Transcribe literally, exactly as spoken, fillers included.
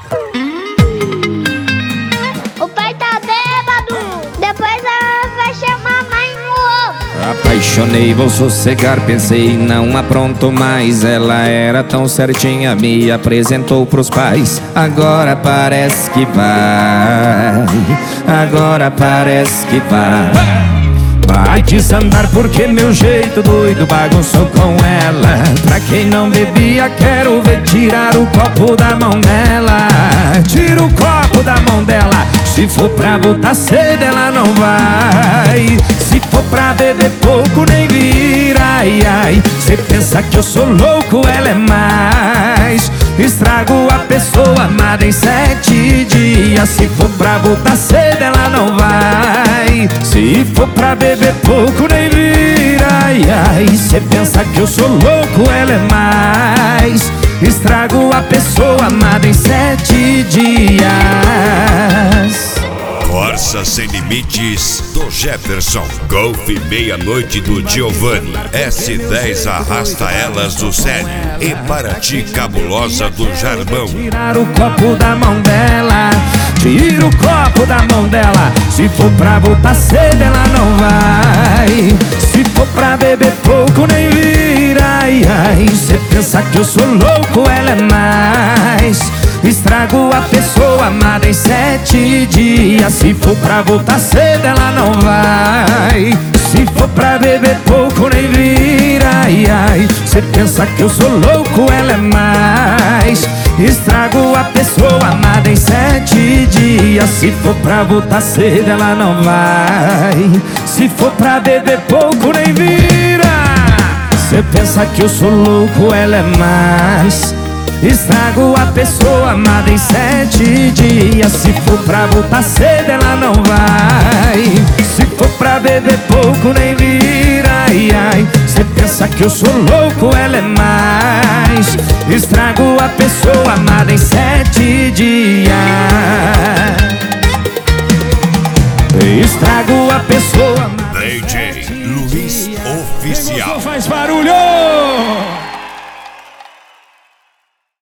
O pai tá bêbado, depois ela vai chamar a mãe no ovo. Apaixonei, vou sossegar, pensei, não apronto mais. Ela era tão certinha, me apresentou pros pais. Agora parece que vai, agora parece que vai. Vai desandar porque meu jeito doido bagunçou com ela. Pra quem não bebia, quero ver tirar o copo da mão dela. Tira o copo da mão dela. Se for pra botar cedo, ela não vai. Se for pra beber pouco, nem vira. Ai, ai, cê pensa que eu sou louco, ela é mais. Estrago a pessoa amada em sete dias. Se for pra botar cedo, ela não vai. Se for pra beber pouco, nem vira. Ai, ai, cê pensa que eu sou louco, ela é mais. Estrago a pessoa amada em sete dias. Corsa Sem Limites do Jefferson, Golf Meia-Noite do Giovanni, S dez Arrasta Elas do Célio e Paraty Cabulosa do Jarbão. Tirar o copo da mão dela, tira o copo da mão dela. Se for pra botar cedo, ela não vai. Se for pra beber pouco, nem vira. Ai, ai, cê pensa que eu sou louco, ela é mais. Estrago a pessoa amada em sete dias. Se for pra voltar cedo, ela não vai. Se for pra beber pouco, nem vira. Ai, ai, cê pensa que eu sou louco, ela é mais. Estrago a pessoa amada em sete dias. Se for pra voltar cedo, ela não vai. Se for pra beber pouco, nem vira. Cê pensa que eu sou louco, ela é mais. Estrago a pessoa amada em sete dias. Se for pra voltar cedo, ela não vai. Se for pra beber pouco, nem vira. Ai, ai, cê pensa que eu sou louco, ela é mais. Estrago a pessoa amada em sete dias. Estrago a pessoa amada.